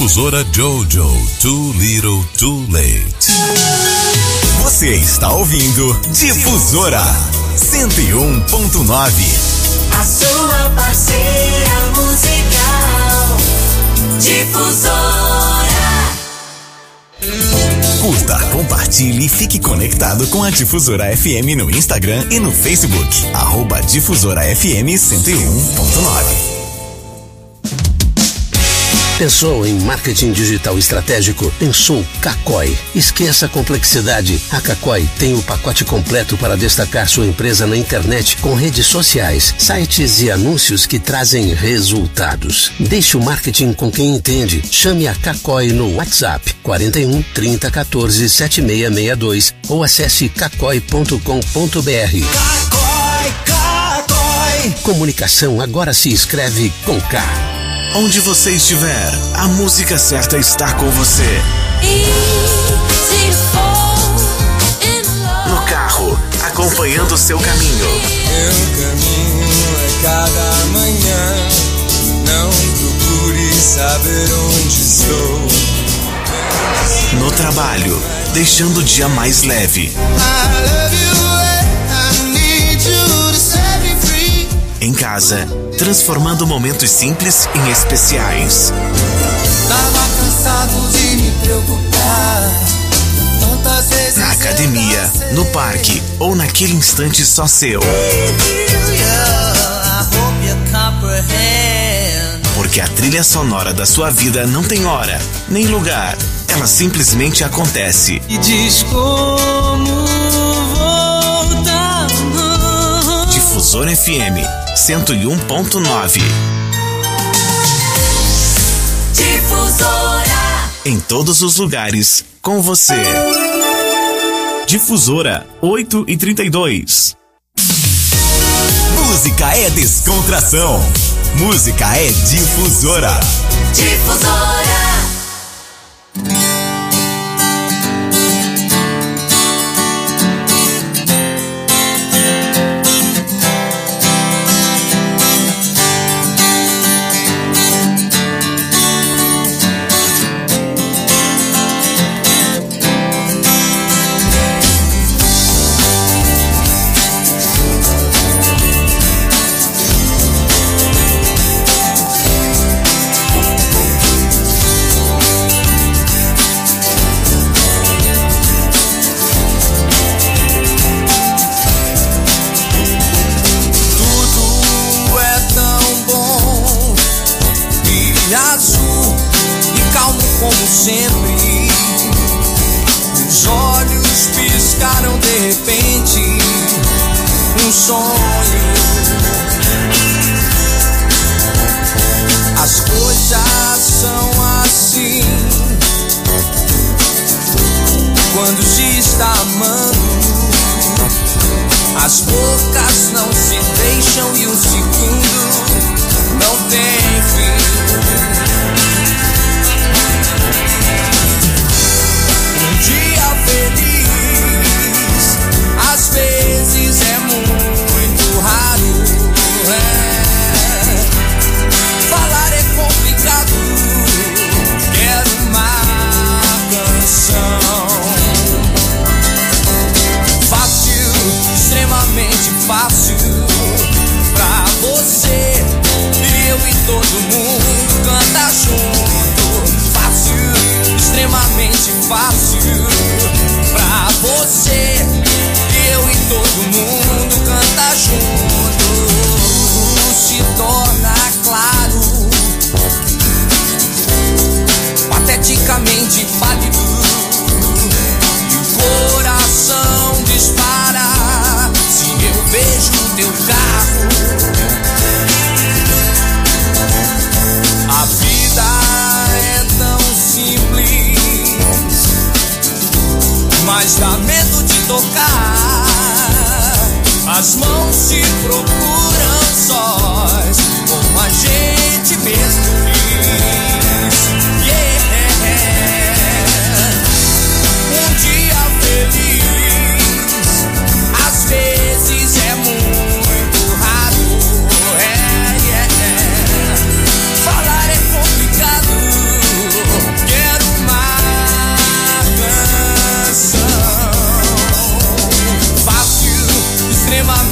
Difusora Jojo, Too Little Too Late. Você está ouvindo Difusora 101.9. A sua parceira musical. Difusora. Curta, compartilhe e fique conectado com a Difusora FM no Instagram e no Facebook. @Difusora FM 101.9. Pensou em marketing digital estratégico? Pensou Kakoi. Esqueça a complexidade. A Kakoi tem o pacote completo para destacar sua empresa na internet com redes sociais, sites e anúncios que trazem resultados. Deixe o marketing com quem entende. Chame a Kakoi no WhatsApp 41 30 14 7662 ou acesse kakoi.com.br. Kakoi. Comunicação agora se escreve com K. Onde você estiver, a música certa está com você. No carro, acompanhando o seu caminho. Meu caminho é cada manhã. Não procure saber onde estou. No trabalho, deixando o dia mais leve. Em casa, transformando momentos simples em especiais. Tava cansado de me preocupar. Tantas vezes na academia, no parque ou naquele instante só seu. Porque a trilha sonora da sua vida não tem hora, nem lugar. Ela simplesmente acontece. E diz como voltar. Difusora FM 101.9. Difusora. Em todos os lugares, com você. Difusora 8h32. Música é descontração. Música é Difusora. Difusora.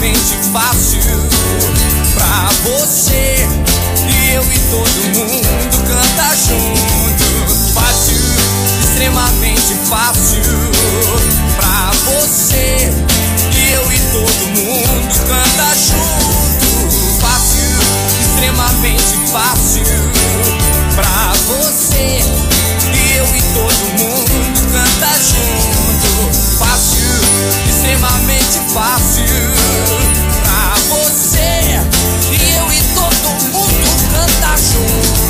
extremamente fácil pra você. E eu e todo mundo canta junto. Fácil, extremamente fácil pra você. E eu e todo mundo canta junto. Fácil, extremamente fácil pra você. E eu e todo mundo canta junto. Fácil, extremamente fácil pra você. E eu e todo mundo canta junto.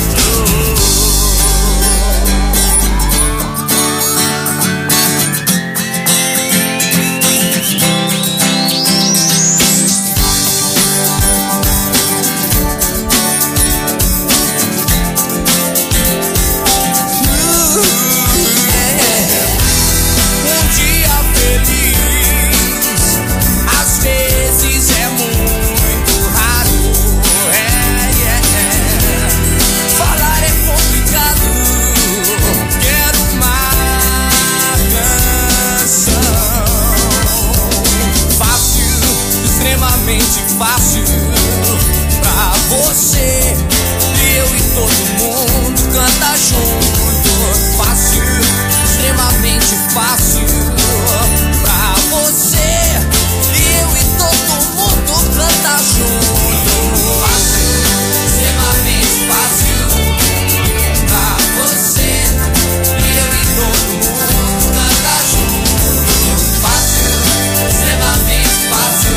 Fácil pra você. E eu e todo mundo canta junto. Fácil, extremamente fácil pra você. E eu e todo mundo canta junto. Fácil, extremamente fácil pra você. E eu e todo mundo canta junto. Fácil, extremamente fácil.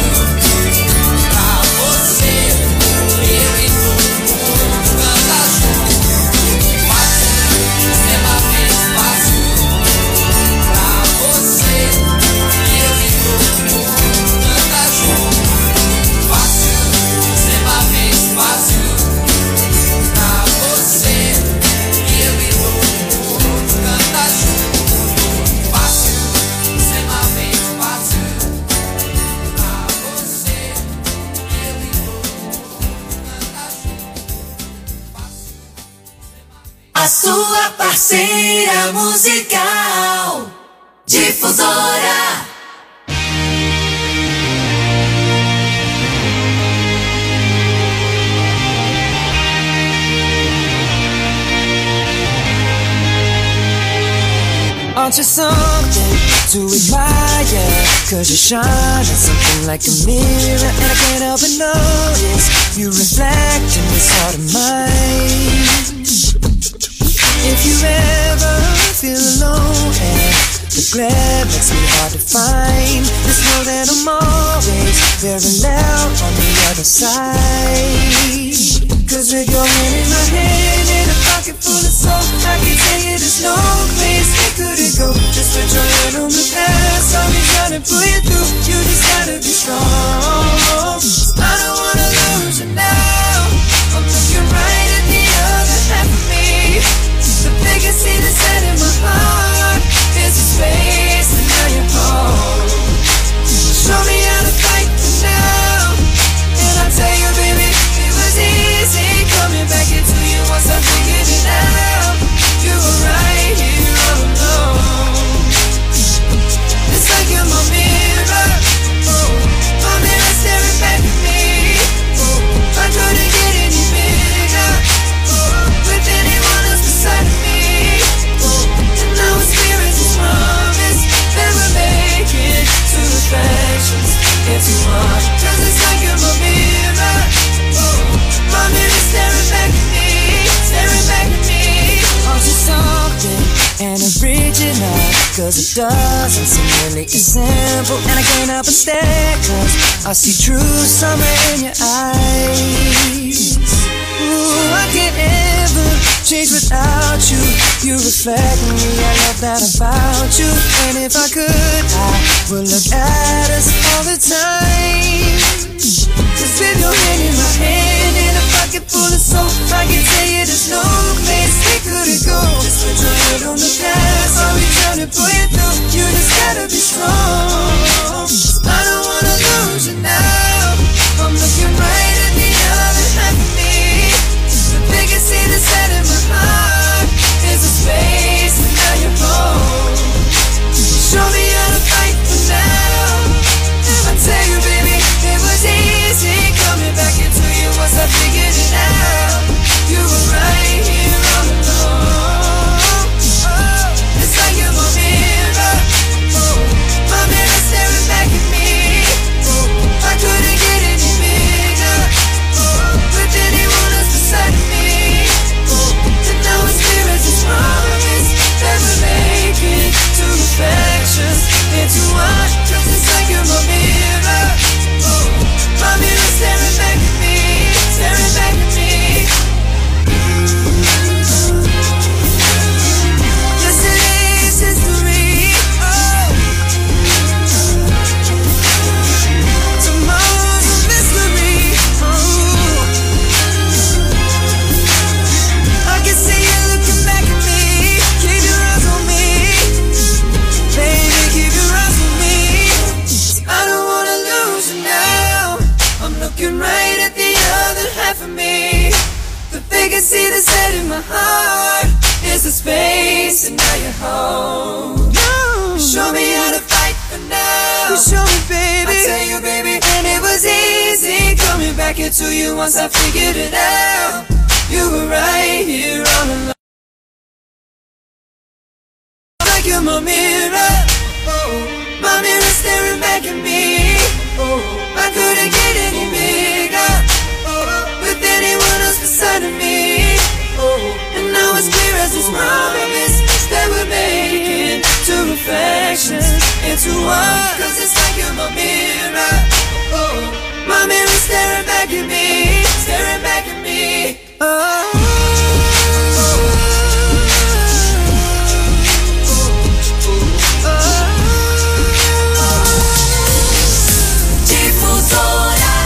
A sua parceira musical, Difusora. Aren't you something to admire? Cause you shine something like a mirror, and I can't help but notice you reflect in this heart of mine. If you ever feel alone and the glare makes me hard to find, just know that I'm always very loud on the other side. Cause with your hand in my hand and a pocket full of soul, I can tell you there's no place we couldn't go. Just put your hand on the past, I'll be trying to pull you through. You just gotta be strong. I don't wanna lose you now. I'm looking right at the other half of me. The biggest seed that's set in my heart is a space, and now you're home. Show me how to fight for now, and I'll tell you, baby, it was easy coming back into you once I figured it out. You were right here all alone. It's like you're my mirror, my mirror staring back at me. I couldn't get any bigger with anyone else beside me. And now it's clear as a promise that we're making two reflections into one. Cause it's like you're my mirror, my mirror staring back at me, staring back at me. Aren't you something and original? Cause it doesn't seem really as simple, and I can't help but stare, cause I see true summer in your eyes. Ooh, I can't ever change without you. You reflect me, I love that about you. And if I could, I would look at us all the time. Cause with your hand in my hand and a pocket full of soap, I can tell you there's no place we couldn't go. Just put your head on the past, I'll be trying to pull you through. You just gotta be strong. I don't wanna lose you now. I'm looking right at the other half of me. The biggest seed that's set in my heart is a space, and now you're home. Show me how to fight for now. And I tell you, baby, it was too much, 'cause it's like you're my mirror. My mirror staring back at me, staring back at me. Yesterday's history. Tomorrow's a mystery. I can see you looking back at me. Keep your eyes on me, baby, keep your eyes on me. 'Cause I don't wanna lose you now. I'm looking right at the other half of me. The vacancy that's set in my heart is the space, and now you're home. You show me how to fight for now. You show me, baby. I tell you, baby, and it was easy coming back into you once I figured it out. You were right here all along. Like you're my mirror. My mirror staring back at me. I couldn't get any bigger with anyone else beside of me. And now it's clear as this promise that we're making two reflections into one. 'Cause it's like you're my mirror. My mirror staring back at me, staring back at me. Difusora.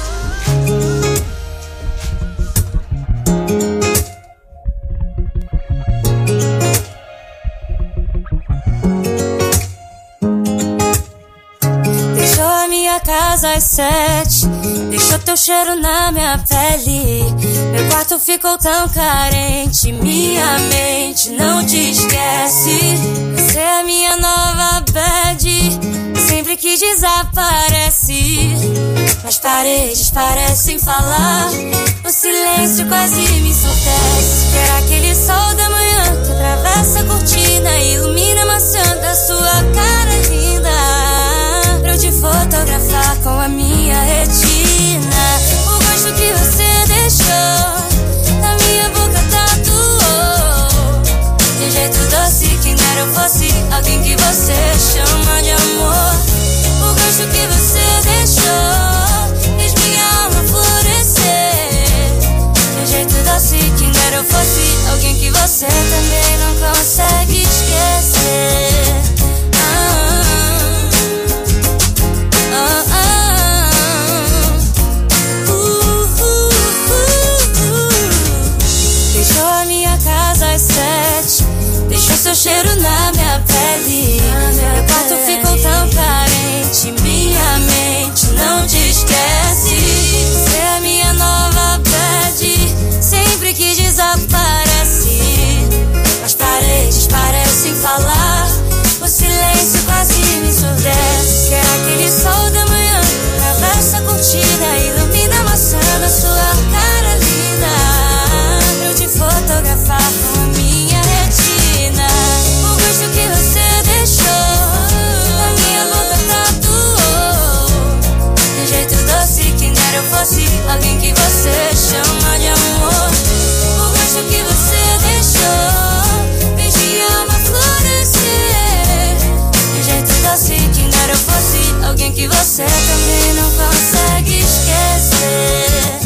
Deixou a minha casa às 7, deixou teu cheiro na minha pele. Meu quarto ficou tão carente, minha mente não te esquece. Você é a minha nova bad, sempre que desaparece. As paredes parecem falar, o silêncio quase me ensurdece. Quero aquele sol da manhã que atravessa a cortina e ilumina a maçã da sua cara linda, pra eu te fotografar com a minha retina. O gosto que você deixou na minha boca tatuou, de jeito doce que não era eu fosse alguém que você chama de amor. O gosto que você deixou fez minha alma florescer, de jeito doce que não era eu fosse alguém que você também não consegue esquecer. Deixou a minha casa às 7, deixou seu cheiro na minha pele. Meu quarto ficou tão carente, minha mente não te esquece. Você é a minha nova bad, sempre que desaparece. As paredes parecem falar, o silêncio quase me ensurdece. Quero aquele sol da manhã que atravessa a cortina e ilumina a maçã da sua cara linda, pra eu te fotografar com a minha retina. O gosto que você deixou na minha boca tatuou, de jeito doce que não era eu fosse alguém que você chama de amor. O gosto que você deixou fez minha alma florescer, de jeito doce que não era eu fosse alguém que você também não consegue esquecer.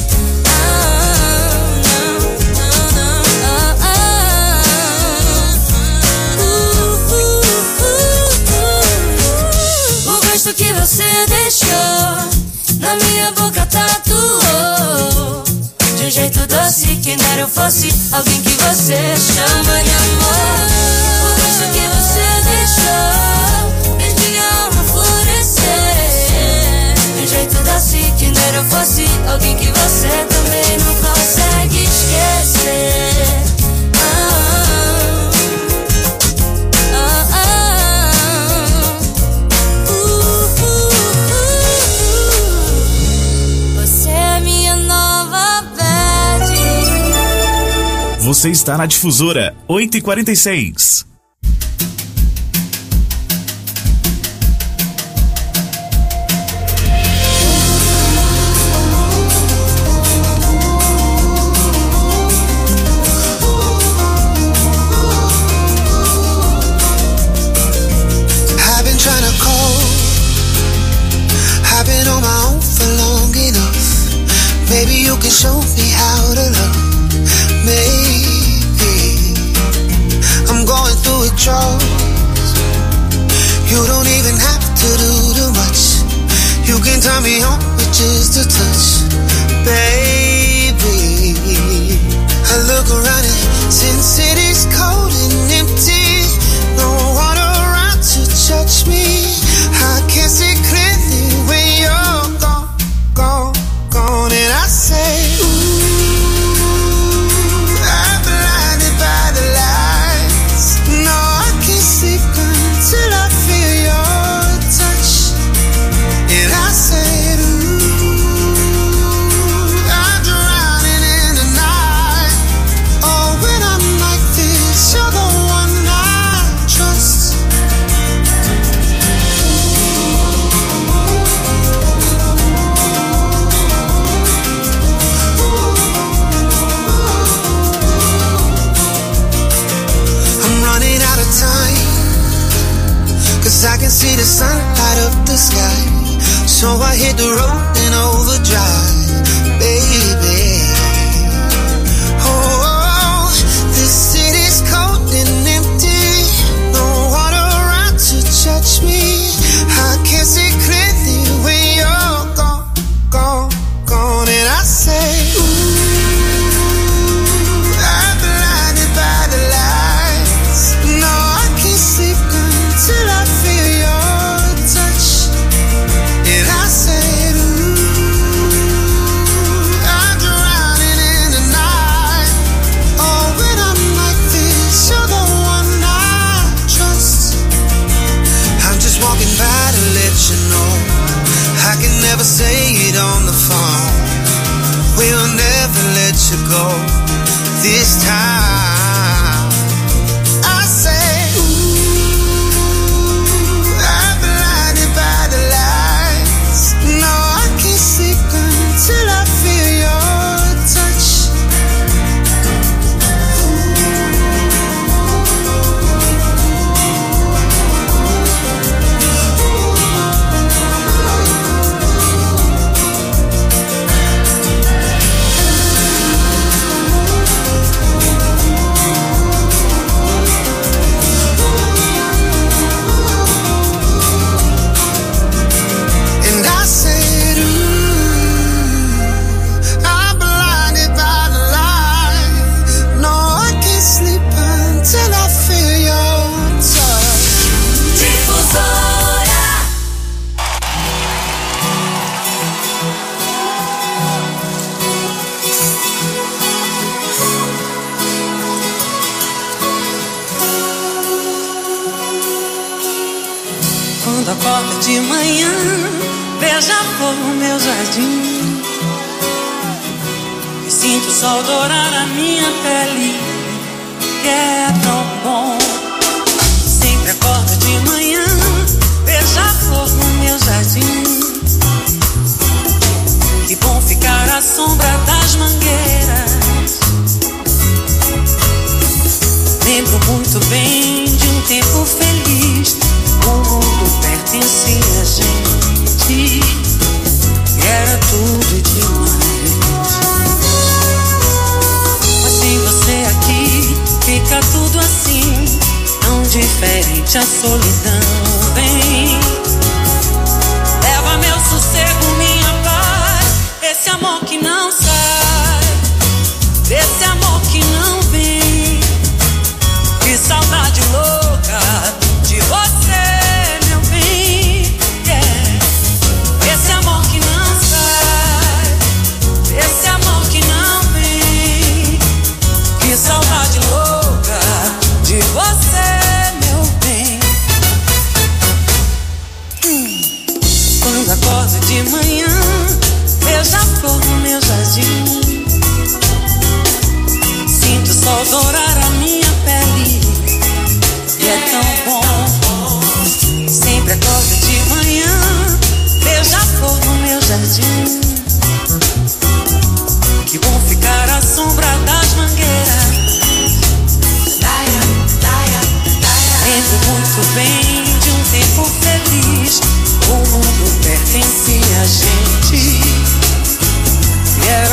O gosto que você deixou na minha boca tatuou, de jeito doce que não era eu fosse alguém que você chama de amor. O gosto que você deixou fez minha alma florescer, de jeito doce que não era eu fosse alguém que você também não consegue esquecer. Você é minha nova bad. Você está na Difusora 8h46. I've been trying to call Maybe you can show me how to love. Maybe I'm going through withdrawals. You don't even have to do too much. You can turn me on with just a touch, baby. I look around and since it is cold and empty, no one around to touch me. I can't see clearly when you're gone, gone, gone. And I say, ooh, I'm blinded by the lights. No, I can't sleep until I feel your touch. And I said, ooh, I'm drowning in the night. Oh, when I'm like this, you're the one I trust. I'm running out of time, 'cause I can see the sun light up the sky. So I hit the road in overdrive, baby. Oh, this city's cold and empty. No one around to touch me. I can't see clearly when you're gone, gone, gone. And I say, ooh, I'm blinded by the lights. No, I can't sleep until I feel your touch. And I said, ooh, I'm drowning in the night. Oh, when I'm like this, you're the one I trust. I'm just walking by to let you know I can never say it on the phone. We'll never let you go this time. I say, ooh, I'm blinded by the lights. No, I can't sleep until I feel your touch. And I said, ooh, I'm blinded by the light. No, I can't sleep until I feel your touch. Difusora. Quando acorda de manhã, veja a flor no meu jardim. E sinto o sol dourar a minha pele, que é tão bom. Sempre acorda de manhã, veja a flor no meu jardim. Que bom ficar à sombra das mangueiras. Lembro muito bem de um tempo feliz. O mundo pertencia a gente, e era tudo demais. Mas sem você aqui, fica tudo assim, tão diferente. A solidão vem, leva meu sossego, minha paz. Esse amor que não sai, esse amor que não vem. Que saudade louca de você, meu bem, yeah. Esse amor que não sai, esse amor que não vem. Que saudade louca de você, meu bem. Quando acordo de manhã, vejo a flor no meu jardim. Sinto o sol dourar a minha pele, e é tão bom. Sempre acordo de manhã, vejo a flor no meu jardim. Que bom ficar à sombra das mangueiras. Lembro muito bem de um tempo feliz. O mundo pertencia a gente, e era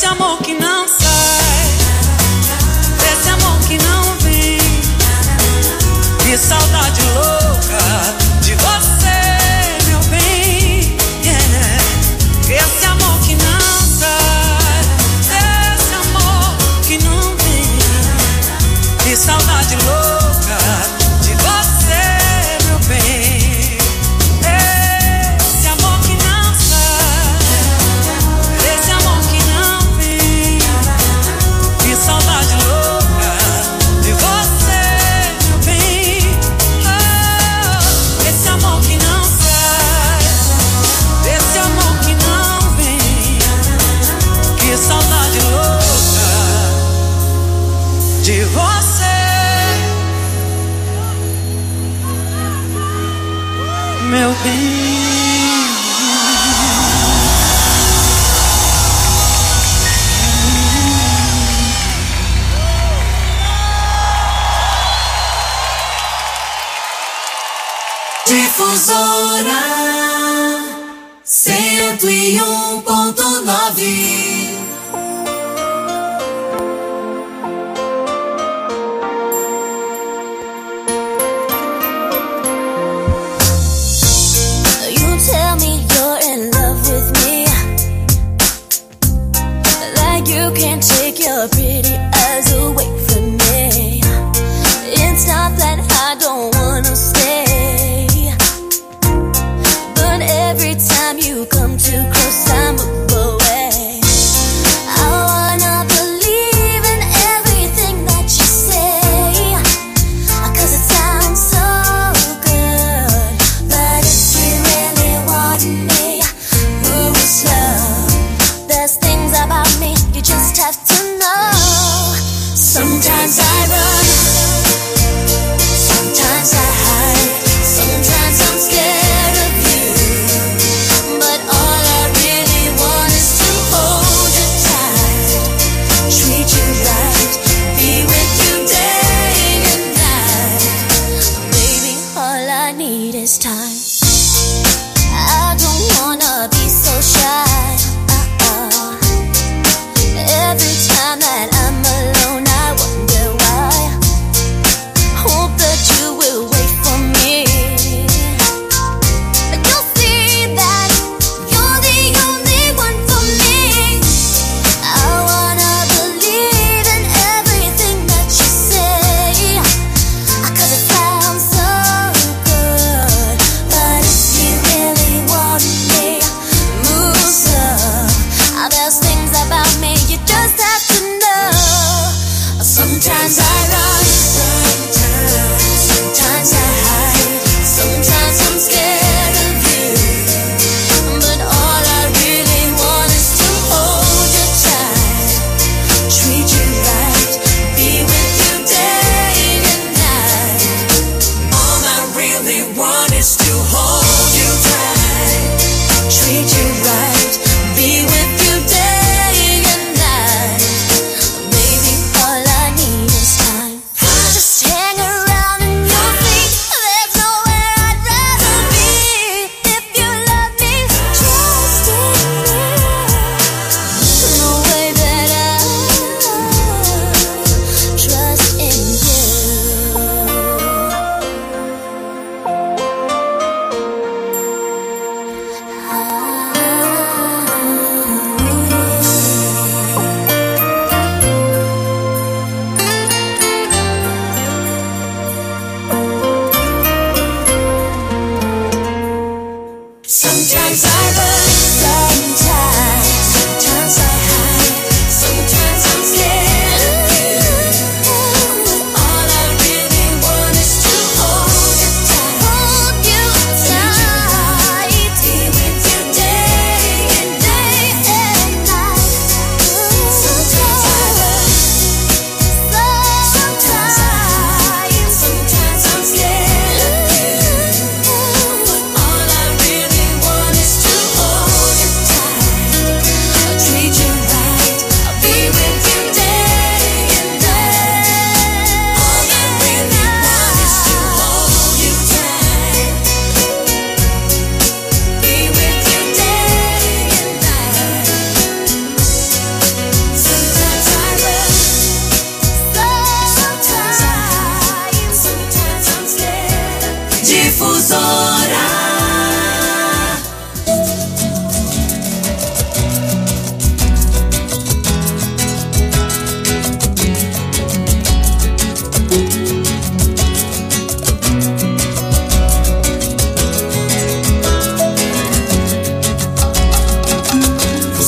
amor que não sai, desse amor que não vem. Que saudade louca de você, meu bem. Yeah. Esse amor que não sai, esse amor que não vem. Que saudade louca de você, meu bem. Esse amor que não sai, esse amor que não vem. Que saudade louca de você, meu bem. Esse amor que não sai, esse amor que não vem. Que saudade louca de você, meu bem. Difusora 101.9. You tell me you're in love with me, like you can't take your pretty eyes away from me. It's not that I don't wanna stay, but every time you come too close I move away.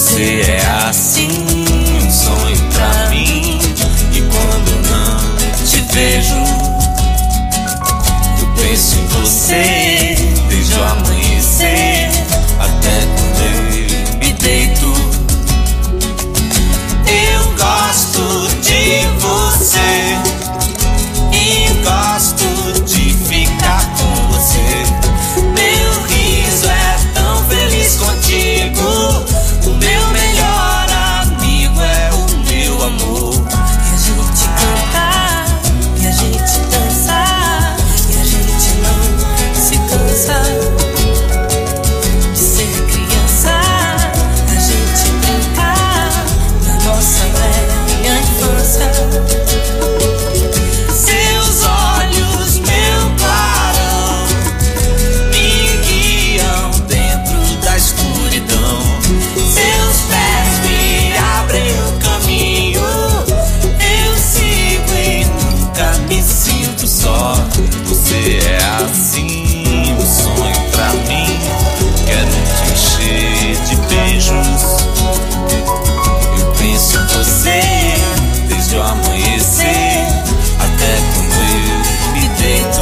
Você é assim, um sonho pra mim. E quando não te vejo, eu penso em você desde o amanhecer até quando eu me deito. Eu gosto de você e gosto de ficar com você. Meu riso é tão feliz contigo. O meu melhor amigo é o meu amor. E a gente cantar, e a gente dançar, e a gente não se cansa de ser criança. A gente brincar na nossa velha infância. Seus olhos, meu clarão, me guiam dentro da escuridão. Seus pés me abrem o caminho. Eu sigo e nunca me sinto só. Você é assim, um sonho pra mim. Quero te encher de beijos. Eu penso em você desde o amanhecer até quando eu me deito.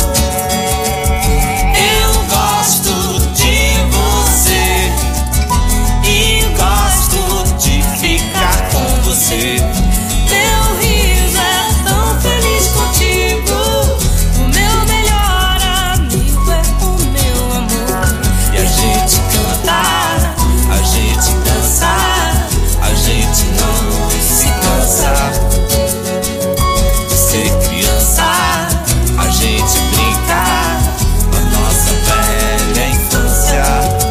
Eu gosto de você e gosto de ficar com você. Meu riso é tão feliz contigo. O meu melhor amigo é o meu amor. E a gente cantar, a gente dançar, a gente não se cansa de ser criança. A gente brincar na nossa velha infância.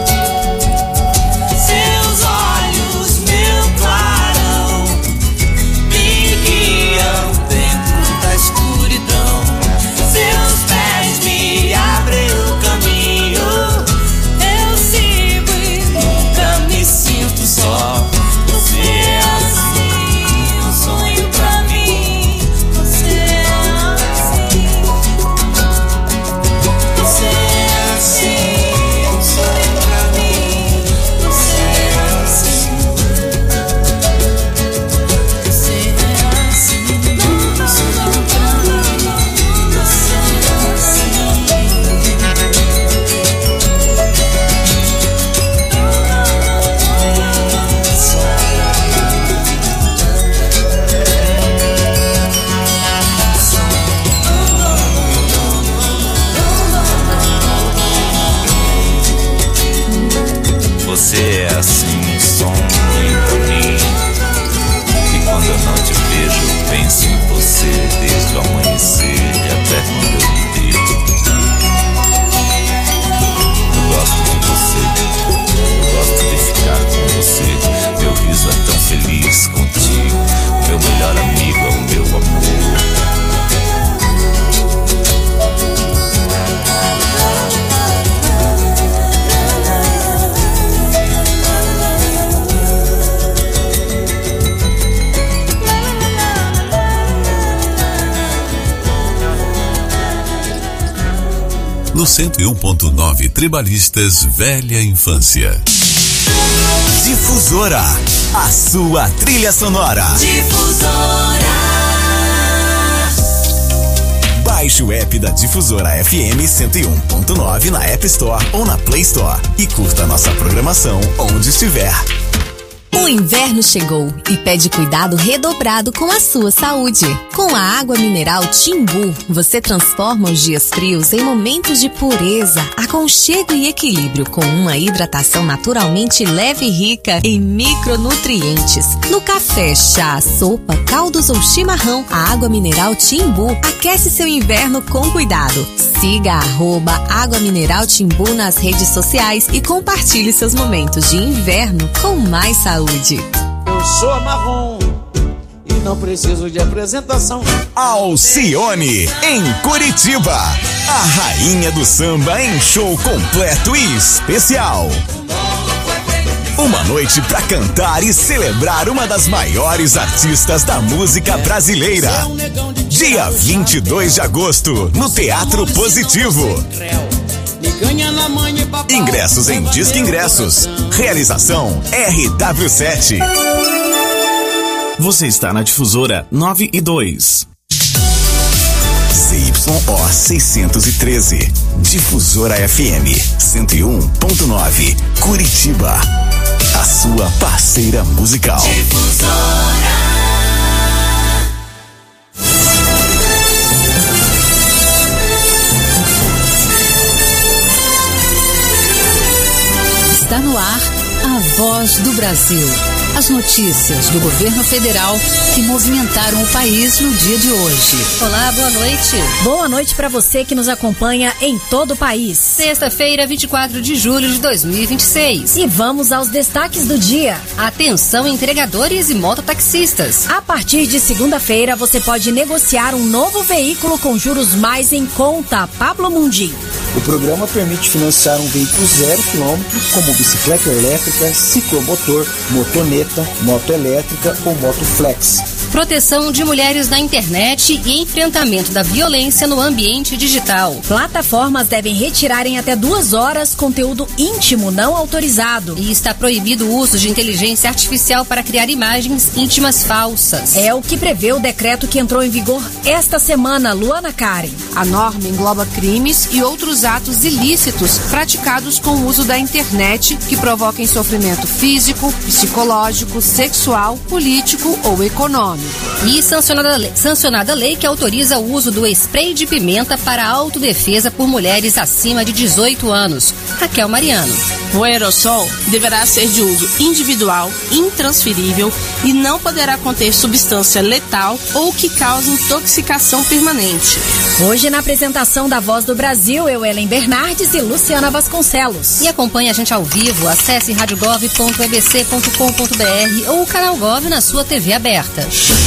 Seus olhos, meu clarão, me guiam dentro da escuridão. Seus pés me abrem o caminho. Eu sigo e nunca me sinto só. Você é assim, um sonho pra mim. Você é assim. Você é assim, um sonho pra mim. Você é assim. Você é assim. Um sonho pra mim. Você é Você é assim, um sonho pra mim. E quando eu não te vejo, eu penso em você desde o amanhecer e até quando eu me deito. Eu gosto de você, eu gosto de ficar com você. Meu riso é tão feliz contigo. Meu melhor amigo é o meu amor. No 101.9 Tribalistas Velha Infância. Difusora, a sua trilha sonora. Difusora. Baixe o app da Difusora FM 101.9 na App Store ou na Play Store e curta nossa programação onde estiver. O inverno chegou e pede cuidado redobrado com a sua saúde. Com a água mineral Timbu, você transforma os dias frios em momentos de pureza, aconchego e equilíbrio, com uma hidratação naturalmente leve e rica em micronutrientes. No café, chá, sopa, caldos ou chimarrão, a água mineral Timbu aquece seu inverno com cuidado. Siga @Água Mineral Timbu nas redes sociais e compartilhe seus momentos de inverno com mais saúde. Eu sou a Marrom e não preciso de apresentação. Alcione, em Curitiba. A rainha do samba em show completo e especial. Uma noite pra cantar e celebrar uma das maiores artistas da música brasileira. Dia 22 de agosto, no Teatro Positivo. Ganha na manha e papai. Ingressos em Disque Ingressos. Realização RW7. Você está na difusora 9 e 2. ZYO 613. Difusora FM 101.9. Curitiba. A sua parceira musical. Difusora. Está no ar a Voz do Brasil. As notícias do governo federal que movimentaram o país no dia de hoje. Olá, boa noite. Boa noite para você que nos acompanha em todo o país. Sexta-feira, 24 de julho de 2026. E vamos aos destaques do dia. Atenção, entregadores e mototaxistas. A partir de segunda-feira, você pode negociar um novo veículo com juros mais em conta. Pablo Mundim. O programa permite financiar um veículo 0 km, como bicicleta elétrica, ciclomotor, motoneta, moto elétrica ou moto flex. Proteção de mulheres na internet e enfrentamento da violência no ambiente digital. Plataformas devem retirar em até 2 horas conteúdo íntimo não autorizado. E está proibido o uso de inteligência artificial para criar imagens íntimas falsas. É o que prevê o decreto que entrou em vigor esta semana, Luana Karen. A norma engloba crimes e outros atos ilícitos praticados com o uso da internet que provoquem sofrimento físico, psicológico, sexual, político ou econômico. E sancionada a lei que autoriza o uso do spray de pimenta para autodefesa por mulheres acima de 18 anos. Raquel Mariano. O aerossol deverá ser de uso individual, intransferível e não poderá conter substância letal ou que cause intoxicação permanente. Hoje, na apresentação da Voz do Brasil, eu, Ellen Bernardes e Luciana Vasconcelos. E acompanhe a gente ao vivo. Acesse radiogov.ebc.com.br ou o canal Gov na sua TV aberta.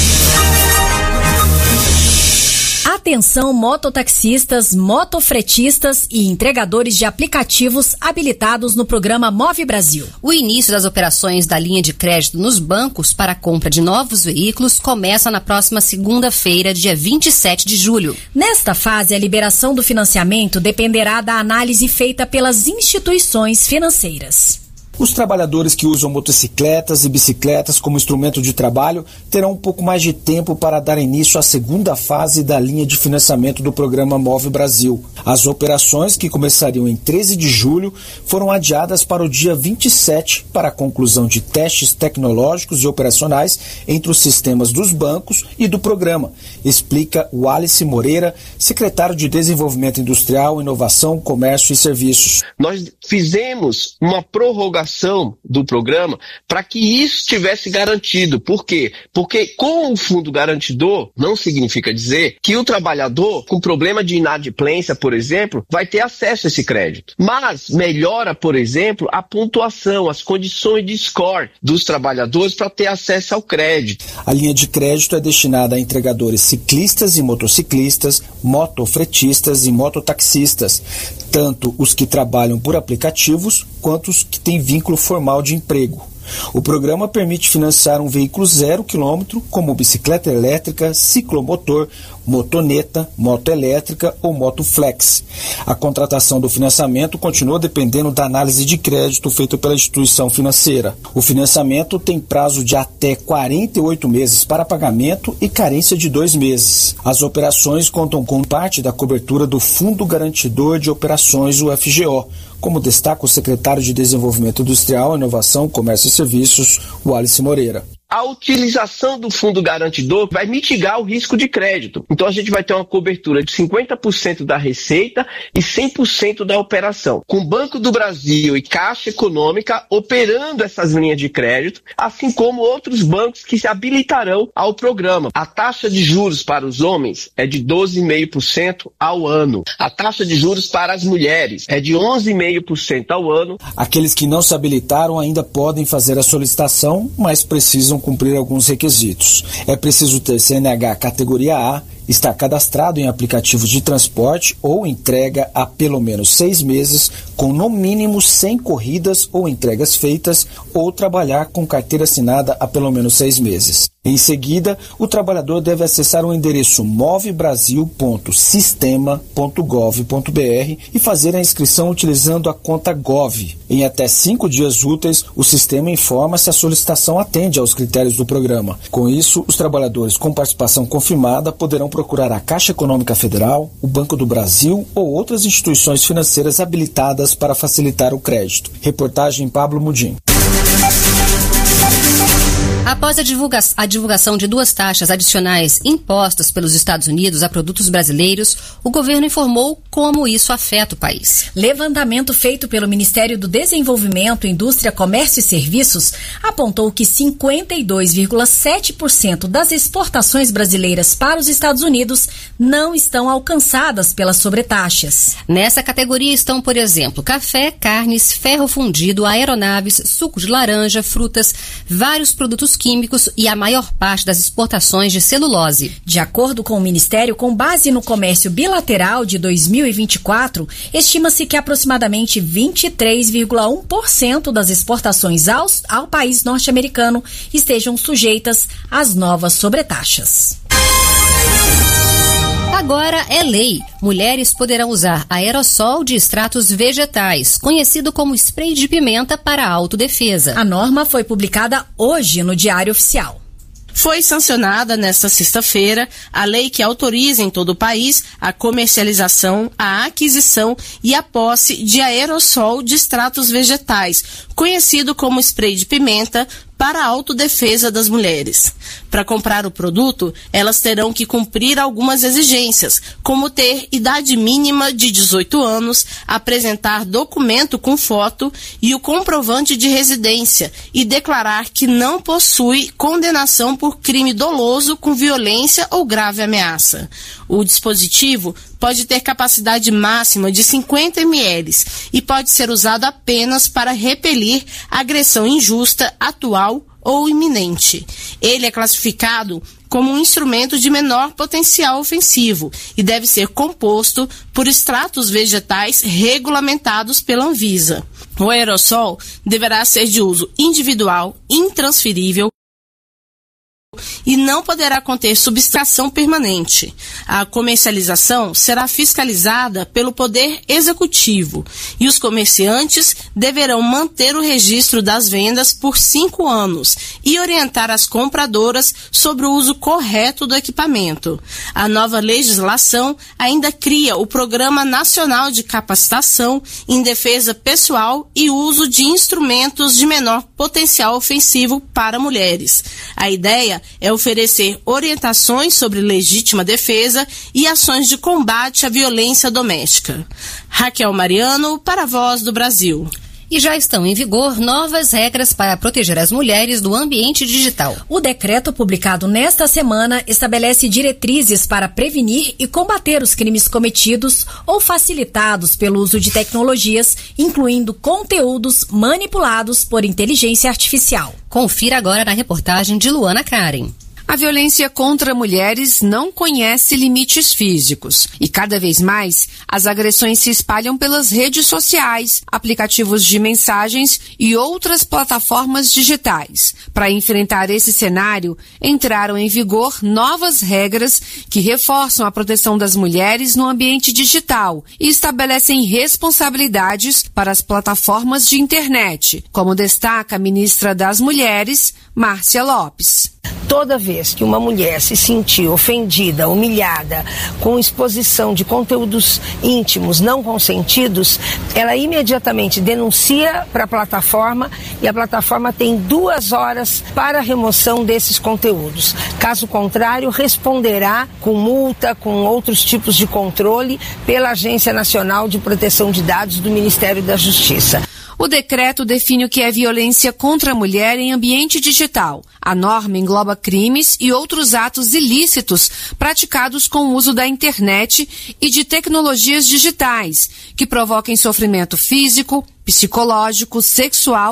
Atenção, mototaxistas, motofretistas e entregadores de aplicativos habilitados no programa Move Brasil. O início das operações da linha de crédito nos bancos para a compra de novos veículos começa na próxima segunda-feira, dia 27 de julho. Nesta fase, a liberação do financiamento dependerá da análise feita pelas instituições financeiras. Os trabalhadores que usam motocicletas e bicicletas como instrumento de trabalho terão um pouco mais de tempo para dar início à segunda fase da linha de financiamento do programa Move Brasil. As operações, que começariam em 13 de julho, foram adiadas para o dia 27 para a conclusão de testes tecnológicos e operacionais entre os sistemas dos bancos e do programa, explica Wallace Moreira, secretário de Desenvolvimento Industrial, Inovação, Comércio e Serviços. Nós fizemos uma prorrogação do programa para que isso estivesse garantido. Por quê? Porque com o fundo garantidor não significa dizer que o trabalhador com problema de inadimplência, por exemplo, vai ter acesso a esse crédito. Mas melhora, por exemplo, a pontuação, as condições de score dos trabalhadores para ter acesso ao crédito. A linha de crédito é destinada a entregadores ciclistas e motociclistas, motofretistas e mototaxistas, tanto os que trabalham por aplicativos quanto os que têm vínculo formal de emprego. O programa permite financiar um veículo 0 km, como bicicleta elétrica, ciclomotor, motoneta, moto elétrica ou moto flex. A contratação do financiamento continua dependendo da análise de crédito feita pela instituição financeira. O financiamento tem prazo de até 48 meses para pagamento e carência de 2 meses. As operações contam com parte da cobertura do Fundo Garantidor de Operações, o FGO, como destaca o secretário de Desenvolvimento Industrial, Inovação, Comércio e Serviços, Wallace Moreira. A utilização do fundo garantidor vai mitigar o risco de crédito. Então a gente vai ter uma cobertura de 50% da receita e 100% da operação. Com o Banco do Brasil e Caixa Econômica operando essas linhas de crédito, assim como outros bancos que se habilitarão ao programa. A taxa de juros para os homens é de 12,5% ao ano. A taxa de juros para as mulheres é de 11,5% ao ano. Aqueles que não se habilitaram ainda podem fazer a solicitação, mas precisam cumprir alguns requisitos. É preciso ter CNH categoria A, estar cadastrado em aplicativos de transporte ou entrega há pelo menos 6 meses, com no mínimo 100 corridas ou entregas feitas, ou trabalhar com carteira assinada há pelo menos 6 meses. Em seguida, o trabalhador deve acessar o endereço movebrasil.sistema.gov.br e fazer a inscrição utilizando a conta Gov. Em até 5 dias úteis, o sistema informa se a solicitação atende aos critérios do programa. Com isso, os trabalhadores com participação confirmada poderão procurar a Caixa Econômica Federal, o Banco do Brasil ou outras instituições financeiras habilitadas para facilitar o crédito. Reportagem Pablo Mudim. Após a divulgação de 2 taxas adicionais impostas pelos Estados Unidos a produtos brasileiros, o governo informou como isso afeta o país. Levantamento feito pelo Ministério do Desenvolvimento, Indústria, Comércio e Serviços apontou que 52,7% das exportações brasileiras para os Estados Unidos não estão alcançadas pelas sobretaxas. Nessa categoria estão, por exemplo, café, carnes, ferro fundido, aeronaves, suco de laranja, frutas, vários produtos químicos e a maior parte das exportações de celulose. De acordo com o Ministério, com base no comércio bilateral de 2024, estima-se que aproximadamente 23,1% das exportações ao país norte-americano estejam sujeitas às novas sobretaxas. Agora é lei. Mulheres poderão usar aerossol de extratos vegetais, conhecido como spray de pimenta para autodefesa. A norma foi publicada hoje no Diário Oficial. Foi sancionada nesta sexta-feira a lei que autoriza em todo o país a comercialização, a aquisição e a posse de aerossol de extratos vegetais, conhecido como spray de pimenta, para a autodefesa das mulheres. Para comprar o produto, elas terão que cumprir algumas exigências, como ter idade mínima de 18 anos, apresentar documento com foto e o comprovante de residência e declarar que não possui condenação por crime doloso com violência ou grave ameaça. O dispositivo pode ter capacidade máxima de 50 ml e pode ser usado apenas para repelir agressão injusta, atual ou iminente. Ele é classificado como um instrumento de menor potencial ofensivo e deve ser composto por extratos vegetais regulamentados pela Anvisa. O aerossol deverá ser de uso individual, intransferível, e não poderá conter subtração permanente. A comercialização será fiscalizada pelo Poder Executivo e os comerciantes deverão manter o registro das vendas por 5 anos e orientar as compradoras sobre o uso correto do equipamento. A nova legislação ainda cria o Programa Nacional de Capacitação em Defesa Pessoal e Uso de Instrumentos de Menor Potencial Ofensivo para mulheres. A ideia é oferecer orientações sobre legítima defesa e ações de combate à violência doméstica. Raquel Mariano, para a Voz do Brasil. E já estão em vigor novas regras para proteger as mulheres do ambiente digital. O decreto publicado nesta semana estabelece diretrizes para prevenir e combater os crimes cometidos ou facilitados pelo uso de tecnologias, incluindo conteúdos manipulados por inteligência artificial. Confira agora na reportagem de Luana Karen. A violência contra mulheres não conhece limites físicos e cada vez mais as agressões se espalham pelas redes sociais, aplicativos de mensagens e outras plataformas digitais. Para enfrentar esse cenário, entraram em vigor novas regras que reforçam a proteção das mulheres no ambiente digital e estabelecem responsabilidades para as plataformas de internet, como destaca a ministra das Mulheres, Márcia Lopes. Toda vez que uma mulher se sentir ofendida, humilhada, com exposição de conteúdos íntimos não consentidos, ela imediatamente denuncia para a plataforma e a plataforma tem 2 horas para a remoção desses conteúdos. Caso contrário, responderá com multa, com outros tipos de controle pela Agência Nacional de Proteção de Dados do Ministério da Justiça. O decreto define o que é violência contra a mulher em ambiente digital. A norma engloba crimes e outros atos ilícitos praticados com o uso da internet e de tecnologias digitais, que provoquem sofrimento físico, psicológico, sexual,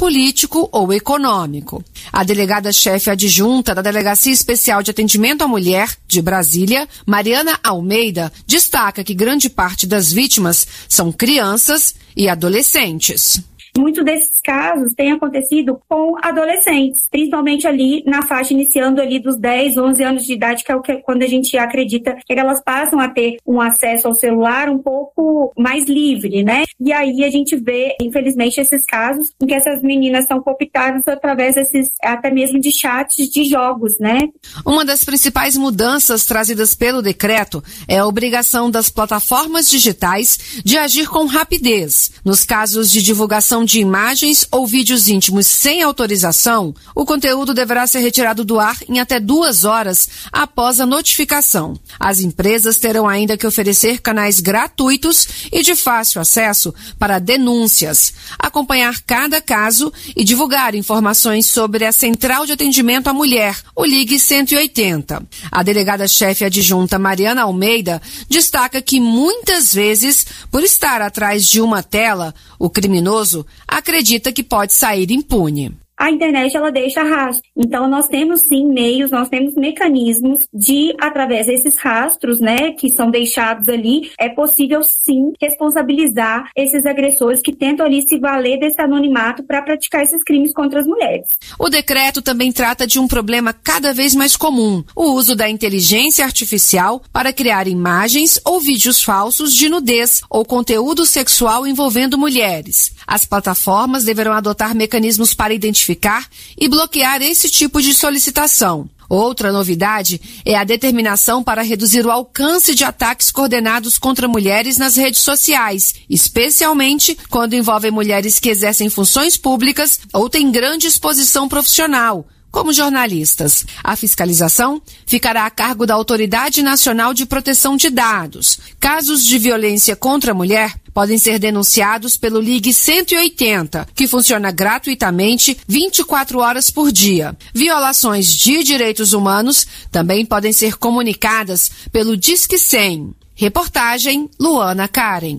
político ou econômico. A delegada-chefe adjunta da Delegacia Especial de Atendimento à Mulher de Brasília, Mariana Almeida, destaca que grande parte das vítimas são crianças e adolescentes. Muitos desses casos têm acontecido com adolescentes, principalmente ali na faixa iniciando ali dos 10, 11 anos de idade, que é quando a gente acredita que elas passam a ter um acesso ao celular um pouco mais livre, né? E aí a gente vê, infelizmente, esses casos em que essas meninas são cooptadas através desses, até mesmo de chats de jogos, né? Uma das principais mudanças trazidas pelo decreto é a obrigação das plataformas digitais de agir com rapidez. Nos casos de divulgação de imagens ou vídeos íntimos sem autorização, o conteúdo deverá ser retirado do ar em até 2 horas após a notificação. As empresas terão ainda que oferecer canais gratuitos e de fácil acesso para denúncias, acompanhar cada caso e divulgar informações sobre a Central de Atendimento à Mulher, o Ligue 180. A delegada-chefe adjunta Mariana Almeida destaca que muitas vezes, por estar atrás de uma tela, o criminoso acredita que pode sair impune. A internet, ela deixa rastro. Então, nós temos sim meios, nós temos mecanismos de, através desses rastros, né, que são deixados ali, é possível sim responsabilizar esses agressores que tentam ali se valer desse anonimato para praticar esses crimes contra as mulheres. O decreto também trata de um problema cada vez mais comum, o uso da inteligência artificial para criar imagens ou vídeos falsos de nudez ou conteúdo sexual envolvendo mulheres. As plataformas deverão adotar mecanismos para identificar e bloquear esse tipo de solicitação. Outra novidade é a determinação para reduzir o alcance de ataques coordenados contra mulheres nas redes sociais, especialmente quando envolvem mulheres que exercem funções públicas ou têm grande exposição profissional, como jornalistas. A fiscalização ficará a cargo da Autoridade Nacional de Proteção de Dados. Casos de violência contra a mulher podem ser denunciados pelo Ligue 180, que funciona gratuitamente 24 horas por dia. Violações de direitos humanos também podem ser comunicadas pelo Disque 100. Reportagem Luana Karen.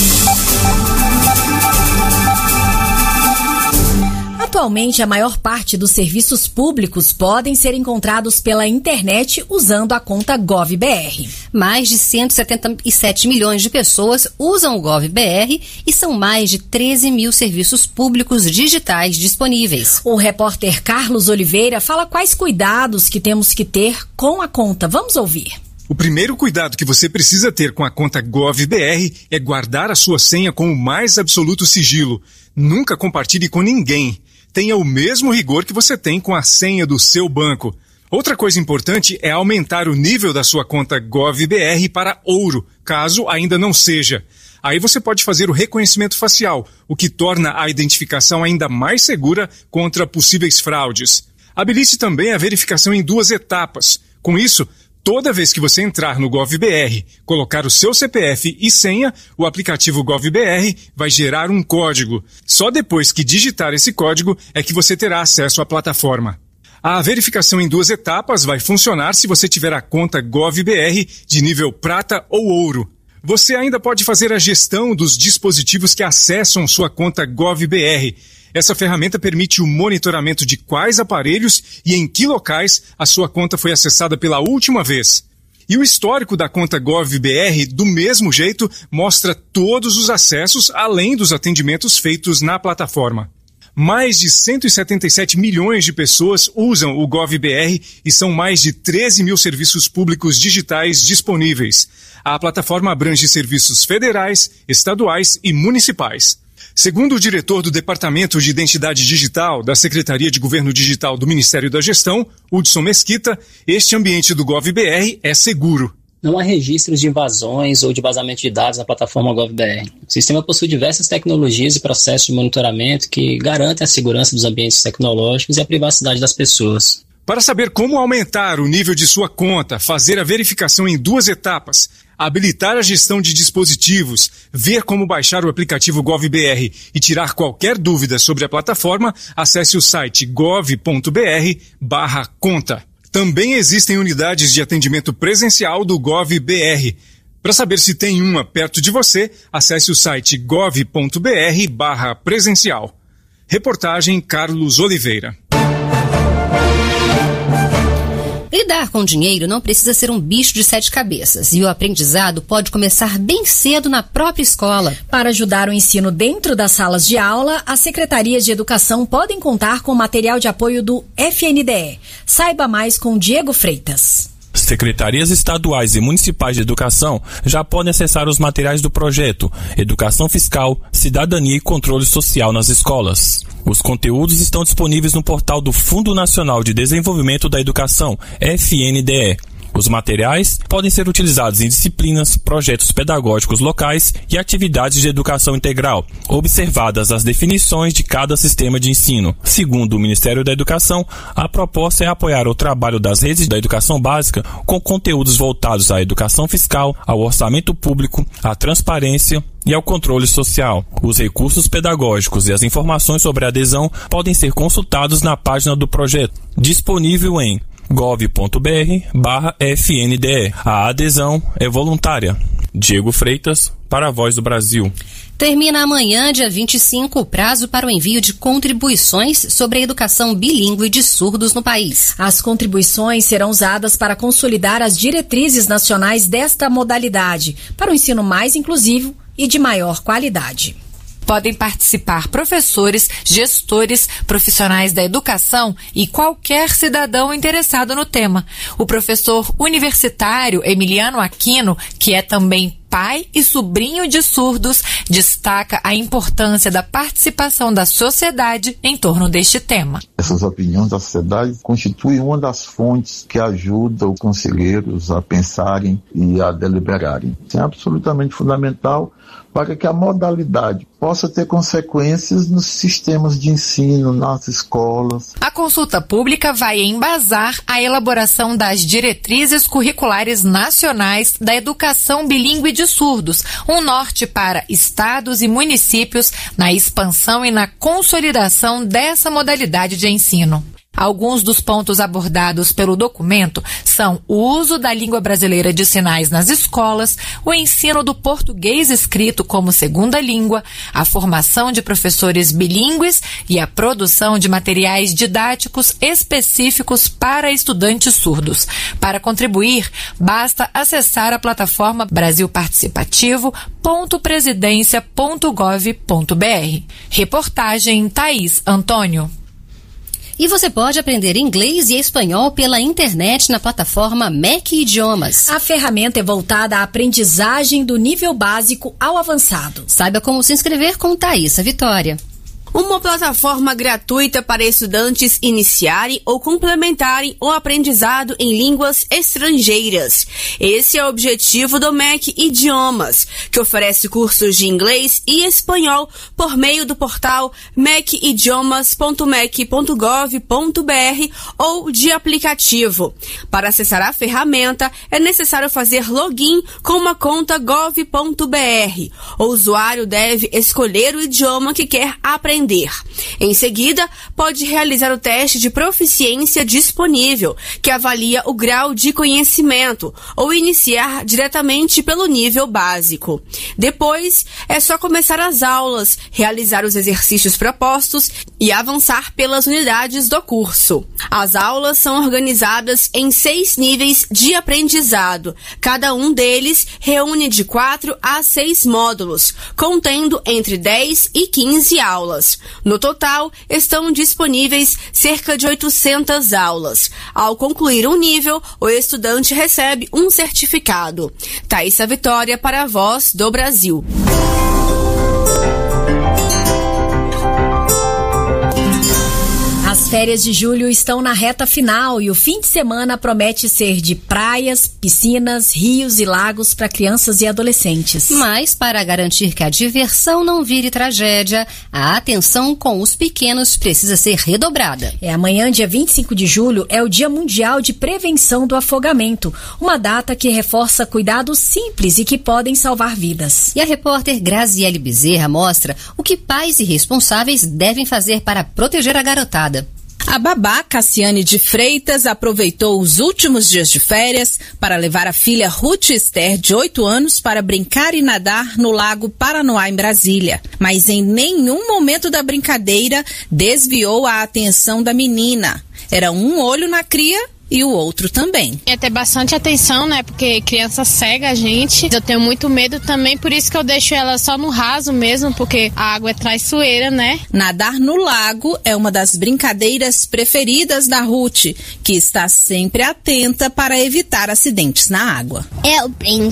Atualmente, a maior parte dos serviços públicos podem ser encontrados pela internet usando a conta GovBR. Mais de 177 milhões de pessoas usam o GovBR e são mais de 13 mil serviços públicos digitais disponíveis. O repórter Carlos Oliveira fala quais cuidados que temos que ter com a conta. Vamos ouvir. O primeiro cuidado que você precisa ter com a conta GovBR é guardar a sua senha com o mais absoluto sigilo. Nunca compartilhe com ninguém. Tenha o mesmo rigor que você tem com a senha do seu banco. Outra coisa importante é aumentar o nível da sua conta GovBR para ouro, caso ainda não seja. Aí você pode fazer o reconhecimento facial, o que torna a identificação ainda mais segura contra possíveis fraudes. Habilite também a verificação em 2 etapas. Com isso, toda vez que você entrar no GovBR, colocar o seu CPF e senha, o aplicativo GovBR vai gerar um código. Só depois que digitar esse código é que você terá acesso à plataforma. A verificação em 2 etapas vai funcionar se você tiver a conta GovBR de nível prata ou ouro. Você ainda pode fazer a gestão dos dispositivos que acessam sua conta GovBR. Essa ferramenta permite o monitoramento de quais aparelhos e em que locais a sua conta foi acessada pela última vez. E o histórico da conta GovBR, do mesmo jeito, mostra todos os acessos, além dos atendimentos feitos na plataforma. Mais de 177 milhões de pessoas usam o GovBR e são mais de 13 mil serviços públicos digitais disponíveis. A plataforma abrange serviços federais, estaduais e municipais. Segundo o diretor do Departamento de Identidade Digital da Secretaria de Governo Digital do Ministério da Gestão, Hudson Mesquita, este ambiente do GovBR é seguro. Não há registros de invasões ou de vazamento de dados na plataforma GovBR. O sistema possui diversas tecnologias e processos de monitoramento que garantem a segurança dos ambientes tecnológicos e a privacidade das pessoas. Para saber como aumentar o nível de sua conta, fazer a verificação em 2 etapas, habilitar a gestão de dispositivos, ver como baixar o aplicativo GovBR e tirar qualquer dúvida sobre a plataforma, acesse o site gov.br/conta. Também existem unidades de atendimento presencial do GovBR. Para saber se tem uma perto de você, acesse o site gov.br/presencial. Reportagem Carlos Oliveira. Lidar com dinheiro não precisa ser um bicho de 7 cabeças e o aprendizado pode começar bem cedo na própria escola. Para ajudar o ensino dentro das salas de aula, as secretarias de educação podem contar com material de apoio do FNDE. Saiba mais com Diego Freitas. Secretarias estaduais e municipais de educação já podem acessar os materiais do projeto Educação Fiscal, Cidadania e Controle Social nas escolas. Os conteúdos estão disponíveis no portal do Fundo Nacional de Desenvolvimento da Educação, FNDE. Os materiais podem ser utilizados em disciplinas, projetos pedagógicos locais e atividades de educação integral, observadas as definições de cada sistema de ensino. Segundo o Ministério da Educação, a proposta é apoiar o trabalho das redes da educação básica com conteúdos voltados à educação fiscal, ao orçamento público, à transparência e ao controle social. Os recursos pedagógicos e as informações sobre a adesão podem ser consultados na página do projeto, disponível em gov.br/FNDE. A adesão é voluntária. Diego Freitas, para a Voz do Brasil. Termina amanhã, dia 25, o prazo para o envio de contribuições sobre a educação bilíngue de surdos no país. As contribuições serão usadas para consolidar as diretrizes nacionais desta modalidade, para um ensino mais inclusivo e de maior qualidade. Podem participar professores, gestores, profissionais da educação e qualquer cidadão interessado no tema. O professor universitário Emiliano Aquino, que é também pai e sobrinho de surdos, destaca a importância da participação da sociedade em torno deste tema. Essas opiniões da sociedade constituem uma das fontes que ajuda os conselheiros a pensarem e a deliberarem. Isso é absolutamente fundamental para que a modalidade possa ter consequências nos sistemas de ensino, nas escolas. A consulta pública vai embasar a elaboração das diretrizes curriculares nacionais da educação bilíngue de surdos, um norte para estados e municípios na expansão e na consolidação dessa modalidade de ensino. Alguns dos pontos abordados pelo documento são o uso da língua brasileira de sinais nas escolas, o ensino do português escrito como segunda língua, a formação de professores bilíngues e a produção de materiais didáticos específicos para estudantes surdos. Para contribuir, basta acessar a plataforma brasilparticipativa.presidencia.gov.br. Reportagem Thaís Antônio. E você pode aprender inglês e espanhol pela internet na plataforma MEC Idiomas. A ferramenta é voltada à aprendizagem do nível básico ao avançado. Saiba como se inscrever com Thaísa Vitória. Uma plataforma gratuita para estudantes iniciarem ou complementarem o aprendizado em línguas estrangeiras. Esse é o objetivo do MEC Idiomas, que oferece cursos de inglês e espanhol por meio do portal mecidiomas.mec.gov.br ou de aplicativo. Para acessar a ferramenta, é necessário fazer login com uma conta gov.br. O usuário deve escolher o idioma que quer aprender. Em seguida, pode realizar o teste de proficiência disponível, que avalia o grau de conhecimento, ou iniciar diretamente pelo nível básico. Depois, é só começar as aulas, realizar os exercícios propostos e avançar pelas unidades do curso. As aulas são organizadas em 6 níveis de aprendizado. Cada um deles reúne de 4 a 6 módulos, contendo entre 10 e 15 aulas. No total, estão disponíveis cerca de 800 aulas. Ao concluir um nível, o estudante recebe um certificado. Thaísa Vitória para a Voz do Brasil. As férias de julho estão na reta final e o fim de semana promete ser de praias, piscinas, rios e lagos para crianças e adolescentes. Mas, para garantir que a diversão não vire tragédia, a atenção com os pequenos precisa ser redobrada. Amanhã, dia 25 de julho, é o Dia Mundial de Prevenção do Afogamento, uma data que reforça cuidados simples e que podem salvar vidas. E a repórter Graziele Bezerra mostra o que pais e responsáveis devem fazer para proteger a garotada. A babá Cassiane de Freitas aproveitou os últimos dias de férias para levar a filha Ruth Esther, de 8 anos, para brincar e nadar no Lago Paranoá, em Brasília. Mas em nenhum momento da brincadeira desviou a atenção da menina. Era um olho na cria e o outro também. É ter bastante atenção, né? Porque criança cega a gente. Eu tenho muito medo também, por isso que eu deixo ela só no raso mesmo, porque a água é traiçoeira, né? Nadar no lago é uma das brincadeiras preferidas da Ruth, que está sempre atenta para evitar acidentes na água. Eu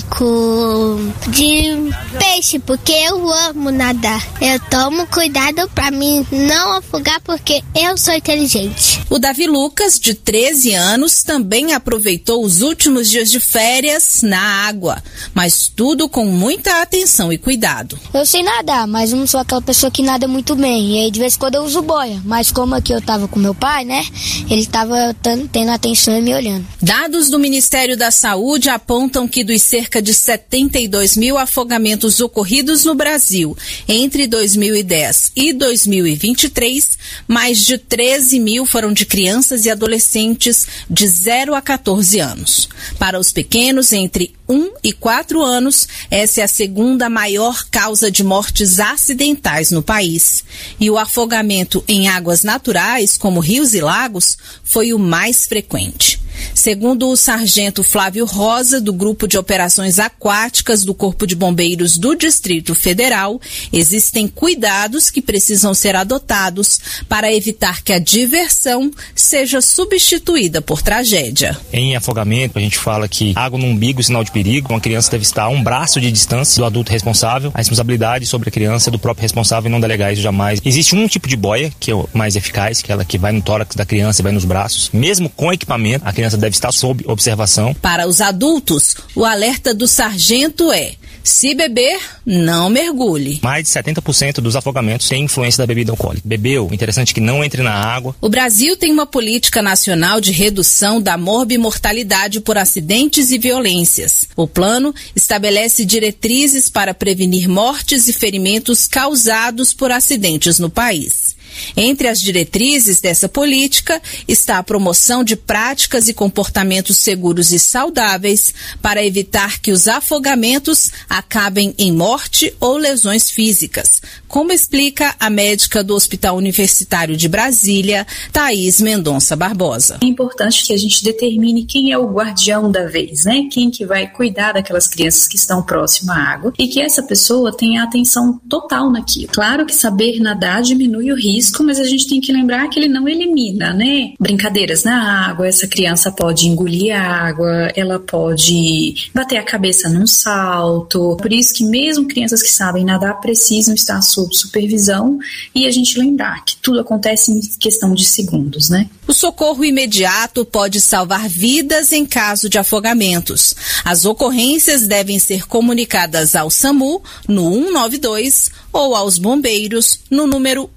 brinco de peixe, porque eu amo nadar. Eu tomo cuidado para mim não afogar, porque eu sou inteligente. O Davi Lucas, de 13 anos, também aproveitou os últimos dias de férias na água, mas tudo com muita atenção e cuidado. Eu sei nadar, mas não sou aquela pessoa que nada muito bem, e aí de vez em quando eu uso boia, mas como aqui eu tava com meu pai, né, ele tava tendo atenção e me olhando. Dados do Ministério da Saúde apontam que dos cerca de 72 mil afogamentos ocorridos no Brasil entre 2010 e 2023, mais de 13 mil foram de crianças e adolescentes de 0 a 14 anos. Para os pequenos, entre 1 e 4 anos, essa é a segunda maior causa de mortes acidentais no país. E o afogamento em águas naturais, como rios e lagos, foi o mais frequente. Segundo o sargento Flávio Rosa, do Grupo de Operações Aquáticas do Corpo de Bombeiros do Distrito Federal, existem cuidados que precisam ser adotados para evitar que a diversão seja substituída por tragédia. Em afogamento, a gente fala que água no umbigo é sinal de perigo. Uma criança deve estar a um braço de distância do adulto responsável. A responsabilidade sobre a criança é do próprio responsável e não delegar isso jamais. Existe um tipo de boia que é o mais eficaz, que é ela que vai no tórax da criança e vai nos braços. Mesmo com equipamento, a criança deve estar sob observação. Para os adultos, o alerta do sargento é: se beber, não mergulhe. Mais de 70% dos afogamentos têm influência da bebida alcoólica. Bebeu, interessante que não entre na água. O Brasil tem uma política nacional de redução da morbimortalidade por acidentes e violências. O plano estabelece diretrizes para prevenir mortes e ferimentos causados por acidentes no país. Entre as diretrizes dessa política está a promoção de práticas e comportamentos seguros e saudáveis para evitar que os afogamentos acabem em morte ou lesões físicas, como explica a médica do Hospital Universitário de Brasília, Thaís Mendonça Barbosa. É importante que a gente determine quem é o guardião da vez, né? Quem que vai cuidar daquelas crianças que estão próximas à água e que essa pessoa tenha atenção total naquilo. Claro que saber nadar diminui o risco, mas a gente tem que lembrar que ele não elimina, né? Brincadeiras na água, essa criança pode engolir a água, ela pode bater a cabeça num salto. Por isso que mesmo crianças que sabem nadar precisam estar sob supervisão e a gente lembrar que tudo acontece em questão de segundos, né? O socorro imediato pode salvar vidas em caso de afogamentos. As ocorrências devem ser comunicadas ao SAMU no 192 ou aos bombeiros no número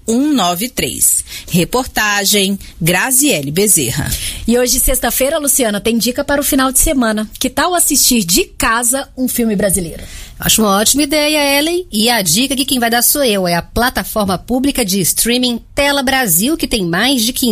193. Reportagem Graziele Bezerra. E hoje, sexta-feira, Luciana, tem dica para o final de semana. Que tal assistir de casa um filme brasileiro? Acho uma ótima ideia, Ellen. E a dica que quem vai dar sou eu. É a plataforma pública de streaming Tela Brasil, que tem mais de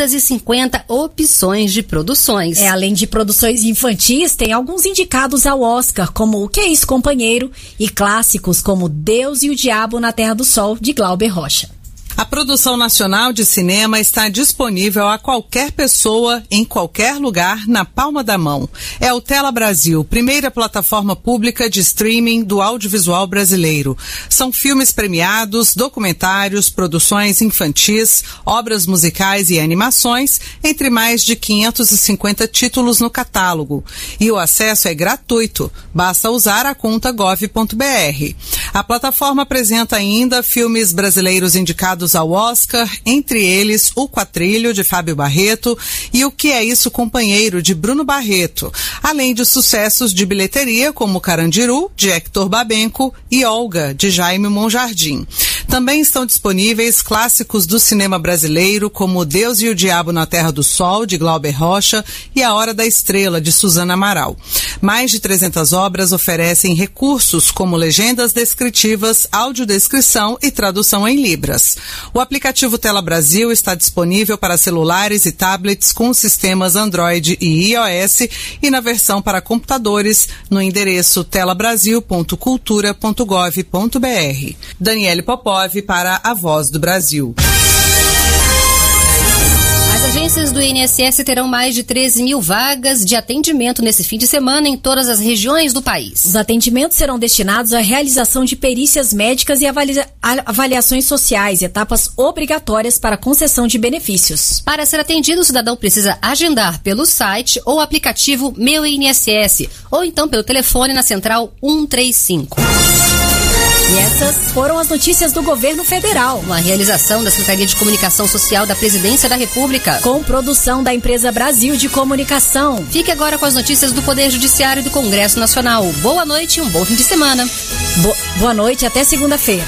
550 opções de produções. Além de produções infantis, tem alguns indicados ao Oscar, como O Que é Isso, Companheiro? E clássicos como Deus e o Diabo na Terra do Sol, de Glauber Rocha. A produção nacional de cinema está disponível a qualquer pessoa, em qualquer lugar, na palma da mão. É o Tela Brasil, primeira plataforma pública de streaming do audiovisual brasileiro. São filmes premiados, documentários, produções infantis, obras musicais e animações, entre mais de 550 títulos no catálogo. E o acesso é gratuito, basta usar a conta gov.br. A plataforma apresenta ainda filmes brasileiros indicados ao Oscar, entre eles O Quatrilho, de Fábio Barreto, e O Que é Isso, Companheiro, de Bruno Barreto, além de sucessos de bilheteria como Carandiru, de Hector Babenco, e Olga, de Jaime Monjardim. Também estão disponíveis clássicos do cinema brasileiro, como Deus e o Diabo na Terra do Sol, de Glauber Rocha, e A Hora da Estrela, de Suzana Amaral. Mais de 300 obras oferecem recursos como legendas descritivas, audiodescrição e tradução em Libras. O aplicativo Tela Brasil está disponível para celulares e tablets com sistemas Android e iOS e na versão para computadores no endereço telabrasil.cultura.gov.br. Daniele Popov para A Voz do Brasil. As agências do INSS terão mais de 13 mil vagas de atendimento nesse fim de semana em todas as regiões do país. Os atendimentos serão destinados à realização de perícias médicas e avaliações sociais, etapas obrigatórias para concessão de benefícios. Para ser atendido, o cidadão precisa agendar pelo site ou aplicativo Meu INSS, ou então pelo telefone na central 135. E essas foram as notícias do governo federal. Uma realização da Secretaria de Comunicação Social da Presidência da República. Com produção da empresa Brasil de Comunicação. Fique agora com as notícias do Poder Judiciário e do Congresso Nacional. Boa noite e um bom fim de semana. Boa noite, até segunda-feira.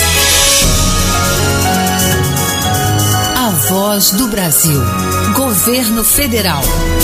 A Voz do Brasil. Governo Federal.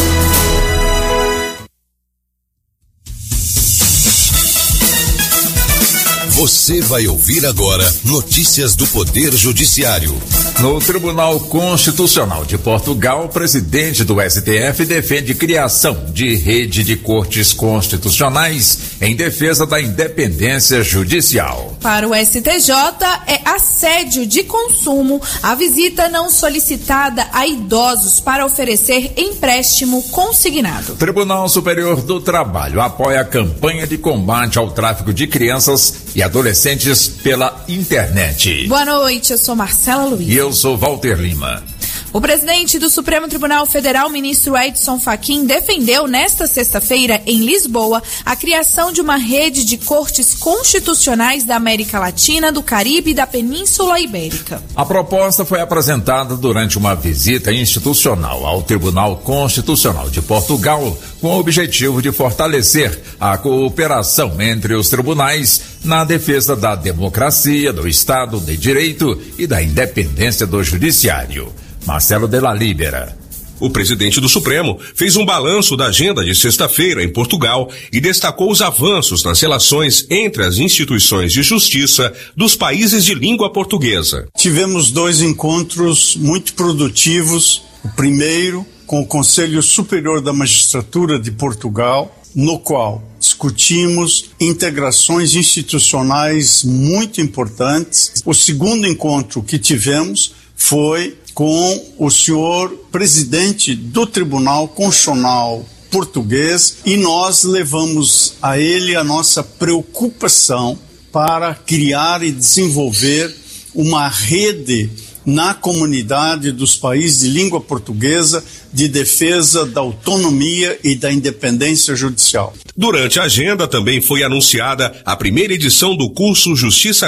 Você vai ouvir agora notícias do Poder Judiciário. No Tribunal Constitucional de Portugal, o presidente do STF defende criação de rede de cortes constitucionais em defesa da independência judicial. Para o STJ, é assédio de consumo a visita não solicitada a idosos para oferecer empréstimo consignado. O Tribunal Superior do Trabalho apoia a campanha de combate ao tráfico de crianças e adolescentes pela internet. Boa noite, eu sou Marcela Luiz. E eu sou Walter Lima. O presidente do Supremo Tribunal Federal, ministro Edson Fachin, defendeu nesta sexta-feira, em Lisboa, a criação de uma rede de cortes constitucionais da América Latina, do Caribe e da Península Ibérica. A proposta foi apresentada durante uma visita institucional ao Tribunal Constitucional de Portugal, com o objetivo de fortalecer a cooperação entre os tribunais na defesa da democracia, do Estado de Direito e da independência do Judiciário. Marcelo de la Libera. O presidente do Supremo fez um balanço da agenda de sexta-feira em Portugal e destacou os avanços nas relações entre as instituições de justiça dos países de língua portuguesa. Tivemos 2 encontros muito produtivos. O primeiro com o Conselho Superior da Magistratura de Portugal, no qual discutimos integrações institucionais muito importantes. O segundo encontro que tivemos foi com o senhor presidente do Tribunal Constitucional português e nós levamos a ele a nossa preocupação para criar e desenvolver uma rede na comunidade dos países de língua portuguesa de defesa da autonomia e da independência judicial. Durante a agenda também foi anunciada a primeira edição do curso Justiça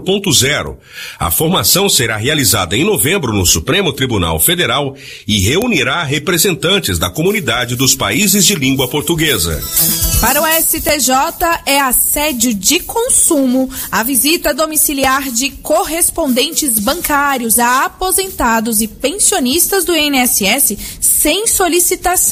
4.0. A formação será realizada em novembro no Supremo Tribunal Federal e reunirá representantes da comunidade dos países de língua portuguesa. Para o STJ, é assédio de consumo a visita domiciliar de correspondentes bancários a aposentados e pensionistas do INSS sem solicitação